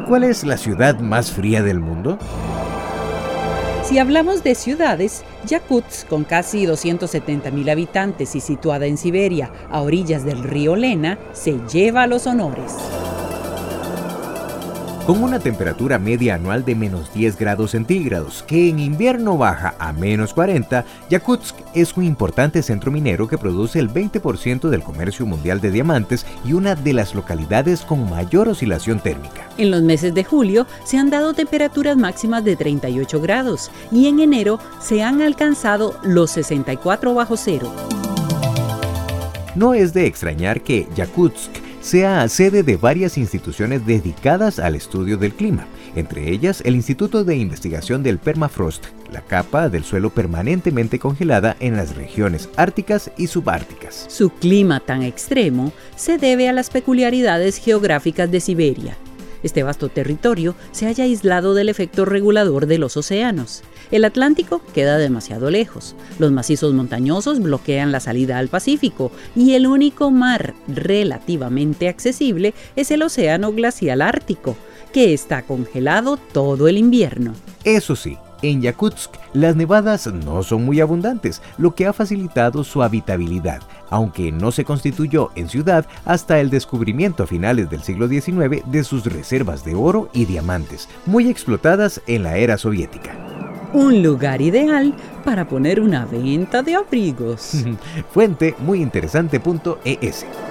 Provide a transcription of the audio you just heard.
¿Cuál es la ciudad más fría del mundo? Si hablamos de ciudades, Yakutsk, con casi 270.000 habitantes y situada en Siberia, a orillas del río Lena, se lleva los honores. Con una temperatura media anual de menos 10 grados centígrados, que en invierno baja a menos 40, Yakutsk es un importante centro minero que produce el 20% del comercio mundial de diamantes y una de las localidades con mayor oscilación térmica. En los meses de julio se han dado temperaturas máximas de 38 grados y en enero se han alcanzado los 64 bajo cero. No es de extrañar que Yakutsk sea sede de varias instituciones dedicadas al estudio del clima, entre ellas el Instituto de Investigación del Permafrost, la capa del suelo permanentemente congelada en las regiones árticas y subárticas. Su clima tan extremo se debe a las peculiaridades geográficas de Siberia. Este vasto territorio se halla aislado del efecto regulador de los océanos. El Atlántico queda demasiado lejos, los macizos montañosos bloquean la salida al Pacífico y el único mar relativamente accesible es el océano glacial ártico, que está congelado todo el invierno. Eso sí, en Yakutsk las nevadas no son muy abundantes, lo que ha facilitado su habitabilidad, aunque no se constituyó en ciudad hasta el descubrimiento a finales del siglo XIX de sus reservas de oro y diamantes, muy explotadas en la era soviética. Un lugar ideal para poner una venta de abrigos. Fuente muyinteresante.es